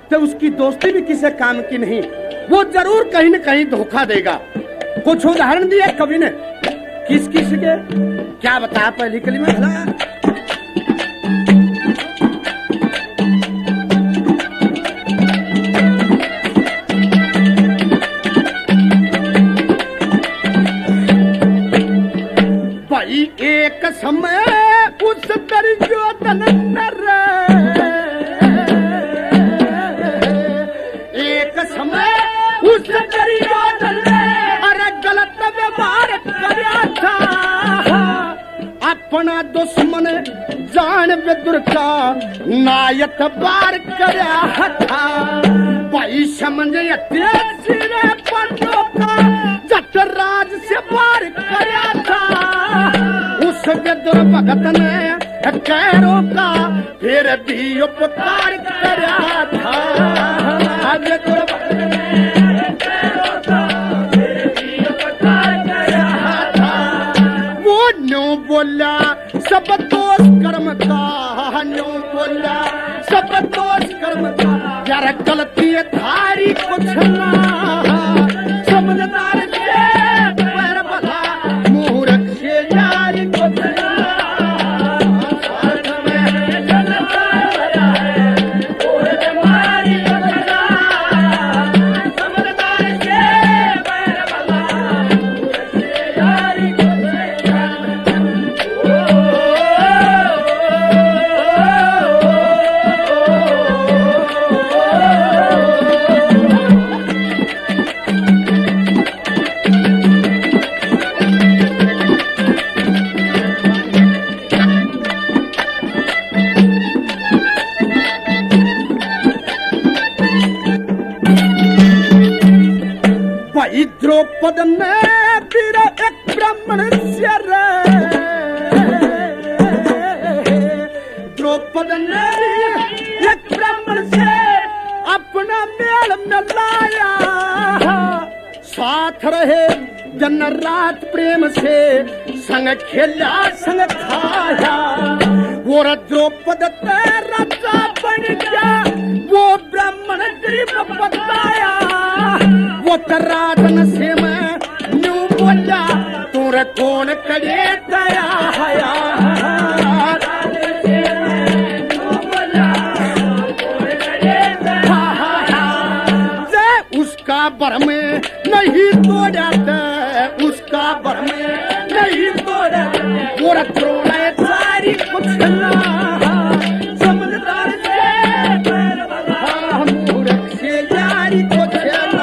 तो उसकी दोस्ती भी किसी काम की नहीं, वो जरूर कहीं न कहीं धोखा देगा। कुछ उदाहरण दिए कवि ने, किस किस के क्या बताया पहली कली में भला। भाई एक समय उस दुर्योधन एक समय उस दुर्योधन अरे गलत व्यवहार करया था, अपना दुश्मन जान विदुर का नायत बार करया था। भाई समझ सिरे पंडों का जटराज से बार करया था, उस विदुर भगत ने कैरों का फिर भी उपकार करया था। विदुर भगत ने कैरों का फिर भी उपकार करया था। वो न्यों बोला सब दोष कर्म का, न्यों बोला सब दोष कर्म का, यार गलती थारी कुछ ना, समझदार से पैर भला मूर्ख से यारी कुछ ना। द्रौपद ने फिर एक ब्राह्मण से द्रौपद ने एक ब्राह्मण से अपना मेल मिलाया, साथ रहे दिन रात प्रेम से, संग खेला संग खाया। वो द्रौपद राजा बन गया, वो ब्राह्मण गरीब बताया। वो राजन से मैं न्यू बोला, तुर कौन करे दया हया। उसका बर में नहीं तोड़ा, उसका बर में नहीं तोड़ा। वो रोड़ा सारी कुछ ना, समझदार से मूर्ख से यारी कुछ ना।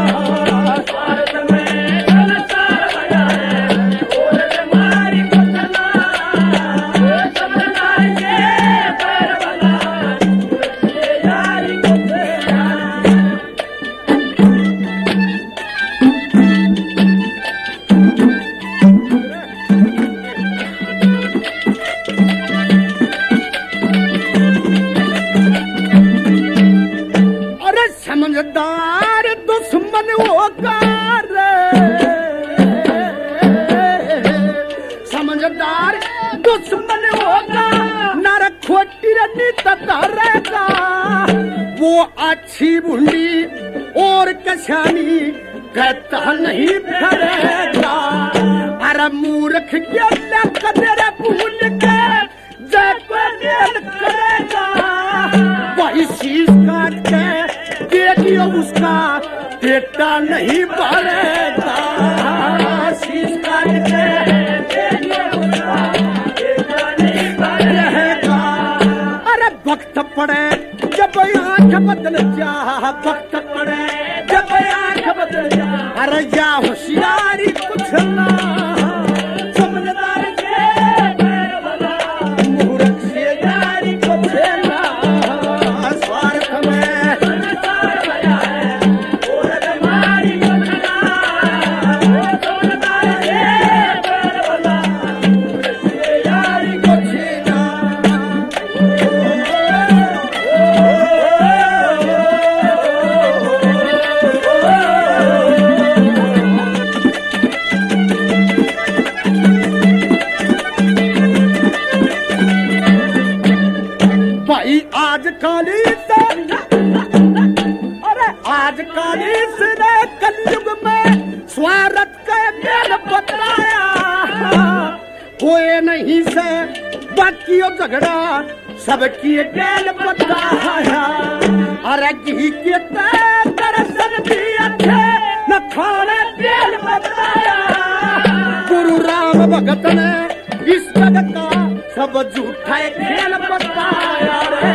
समझदार दुश्मन होकर, समझदार दुश्मन होगा, नर खोटी रनी ततारेगा। वो अच्छी बुंडी और कशानी कहता नहीं फिरेगा। अरे मूर्ख के कदर भूल के जय करेगा, वही शीश काट के देखियो उसका बेटा नहीं भरेगा। शीश काट के देखियो उसका बेटा नहीं भरेगा। अरे वक्त पड़े जब आंख बदल जा, वक्त पड़े जब आंख बदल जा। अरे या होशियारी कुछ ना, समझदार मूर्ख से यारी कुछ ना। स्वार्थ में कालीस ने कलयुग में स्वार्थ का मेल बतलाया, कोई नहीं से बाकी झगड़ा सबकी गेल बताया। अरे घी के दर्शन भी अच्छे न खाने तेल बताया। गुरु राम भगत ने इस जगत का सब झूठा खेल बताया।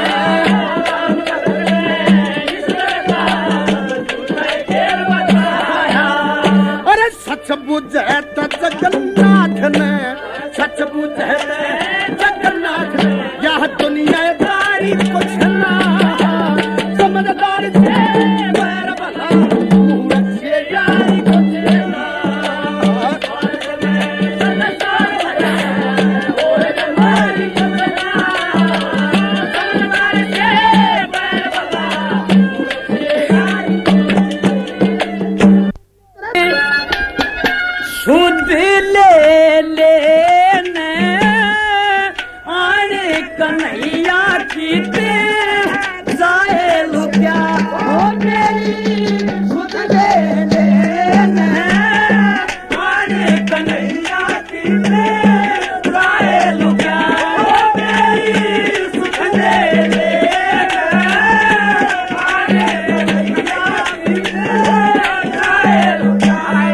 अरे सच बुझे तो जगन्नाथ ने, सच बुझे जगन्नाथ ने, यह दुनियादारी कुछ ना समझदारी से बैर भला मूरख से यारी कुछ ना। सुध ले लेने आने कन्हैया की जाए लुकिया हो मेरी। सुध ले लेने आने कन्हैया की जाए लुकिया हो मेरी। सुध ले लेने आने कन्हैया की जाए लुकिया।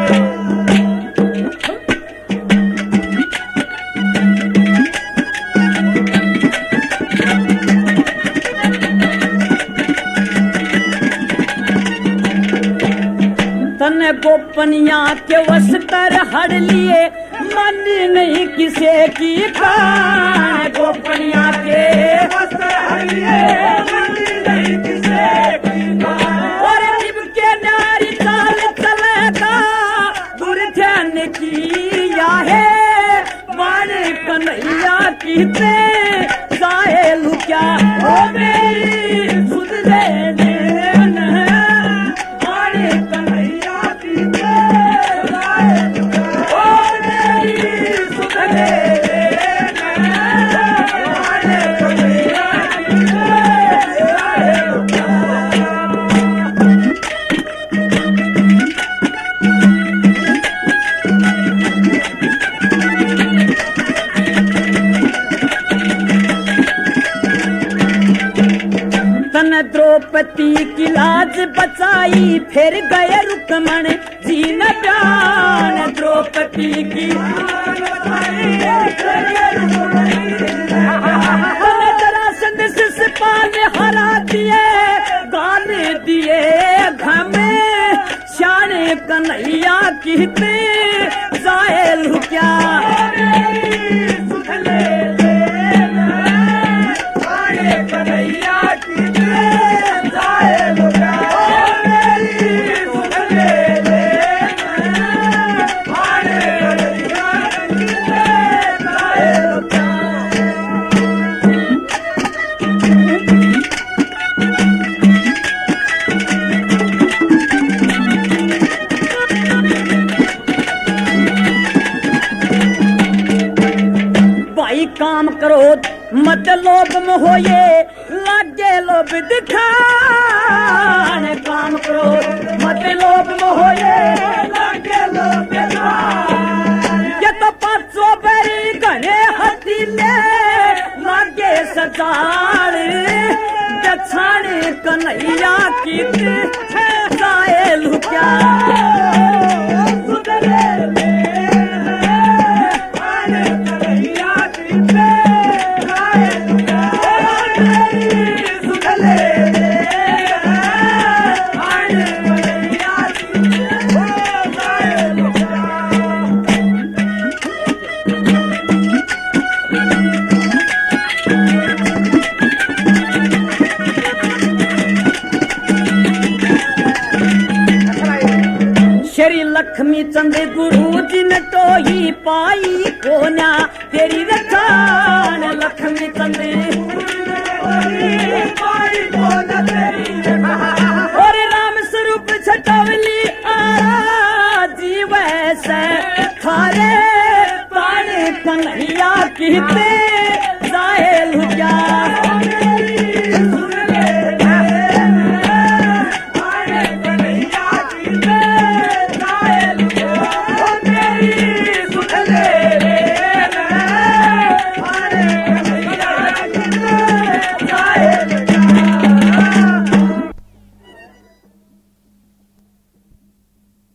तने गोपनिया के वस्त्र हड़ लिए मन नहीं किसे की कान। गोपनिया के वस्त्र हड़ लिए मन नहीं किसे की कान। और शिव के नारी चाल चलेगा दूर ध्यान किया है। माने कन्हैया की जाए लुकिया हो मेरी। सुध ले लेना माने कन्हैया की जाए लुकिया हो मेरी। सुध ले लेना माने कन्हैया की जाए लुकिया। तन द्रौपदी की लाज बचाई फिर गए रुक्मण जी न जान। द्रौपदी की जरासंध शिशुपाल हरा दिए गाने दिए घमे। श्याने कन्हैया की जाए लुकिया। सुध ले लेना माने कन्हैया की जाए लुकिया हो मेरी। सुध ले लेना माने कन्हैया की जाए लुकिया। भाई काम करो मत लोभ में होए लागे लोभ दिखाने। काम करो मत लोभ में होए लागे लोभ दिखाने। ये तो 500 बरी घने हथीले लागे सजाड़। दछाने कन्हैया की जाए लुकिया। सुध ले लेना माने कन्हैया की जाए लुकिया हो मेरी। सुध ले लेना माने कन्हैया की जाए लुकिया। श्री लक्ष्मी चंद गुरु जी ने तो ही पाई कोना तेरी रखान। लक्ष्मी चंद और राम स्वरूप छटवली आरा जीव से थारे पाने कन्हैया की